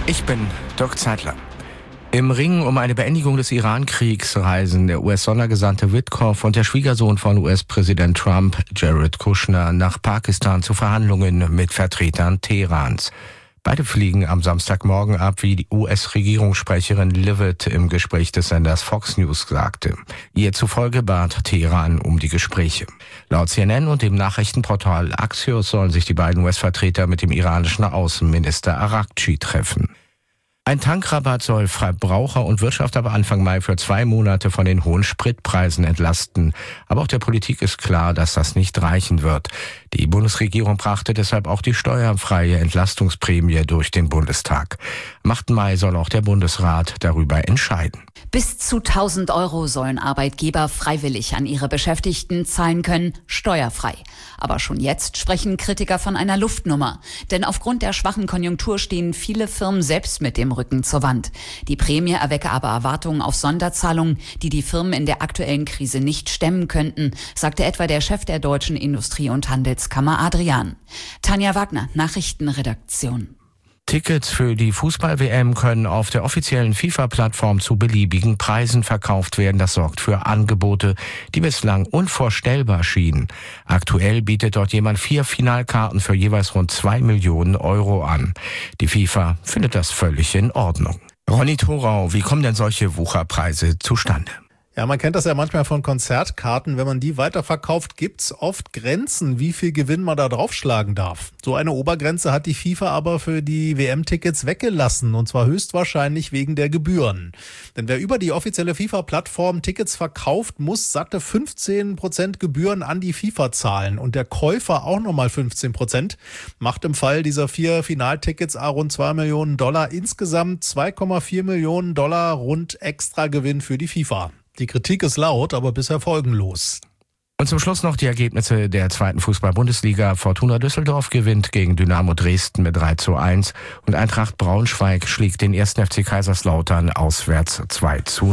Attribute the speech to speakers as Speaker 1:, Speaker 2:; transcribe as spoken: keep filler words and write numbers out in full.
Speaker 1: Ich bin Dirk Zeitler. Im Ring um eine Beendigung des Iran-Kriegs reisen der U S-Sondergesandte Witkoff und der Schwiegersohn von U S-Präsident Trump, Jared Kushner, nach Pakistan zu Verhandlungen mit Vertretern Teherans. Beide fliegen am Samstagmorgen ab, wie die U S-Regierungssprecherin Leavitt im Gespräch des Senders Fox News sagte. Ihr zufolge bat Teheran um die Gespräche. Laut C N N und dem Nachrichtenportal Axios sollen sich die beiden U S-Vertreter mit dem iranischen Außenminister Araghchi treffen. Ein Tankrabatt soll Verbraucher und Wirtschaft aber Anfang Mai für zwei Monate von den hohen Spritpreisen entlasten. Aber auch der Politik ist klar, dass das nicht reichen wird. Die Bundesregierung brachte deshalb auch die steuerfreie Entlastungsprämie durch den Bundestag. Am achten Mai soll auch der Bundesrat darüber entscheiden.
Speaker 2: Bis zu tausend Euro sollen Arbeitgeber freiwillig an ihre Beschäftigten zahlen können, steuerfrei. Aber schon jetzt sprechen Kritiker von einer Luftnummer. Denn aufgrund der schwachen Konjunktur stehen viele Firmen selbst mit dem Rücken zur Wand. Die Prämie erwecke aber Erwartungen auf Sonderzahlungen, die die Firmen in der aktuellen Krise nicht stemmen könnten, sagte etwa der Chef der Deutschen Industrie- und Handelskammer Adrian. Tanja Wagner, Nachrichtenredaktion.
Speaker 1: Tickets für die Fußball-W M können auf der offiziellen FIFA-Plattform zu beliebigen Preisen verkauft werden. Das sorgt für Angebote, die bislang unvorstellbar schienen. Aktuell bietet dort jemand vier Finalkarten für jeweils rund zwei Millionen Euro an. Die FIFA findet das völlig in Ordnung. Ronny Thorau, wie kommen denn solche Wucherpreise zustande?
Speaker 3: Ja, man kennt das ja manchmal von Konzertkarten. Wenn man die weiterverkauft, gibt's oft Grenzen, wie viel Gewinn man da draufschlagen darf. So eine Obergrenze hat die FIFA aber für die W M-Tickets weggelassen, und zwar höchstwahrscheinlich wegen der Gebühren. Denn wer über die offizielle FIFA-Plattform Tickets verkauft, muss satte fünfzehn Prozent Gebühren an die FIFA zahlen. Und der Käufer auch nochmal fünfzehn Prozent. Macht im Fall dieser vier Finaltickets rund zwei Millionen Dollar. Insgesamt zwei Komma vier Millionen Dollar rund Extragewinn für die FIFA. Die Kritik ist laut, aber bisher folgenlos.
Speaker 1: Und zum Schluss noch die Ergebnisse der zweiten Fußball-Bundesliga. Fortuna Düsseldorf gewinnt gegen Dynamo Dresden mit drei zu eins und Eintracht Braunschweig schlägt den ersten F C Kaiserslautern auswärts zwei zu null.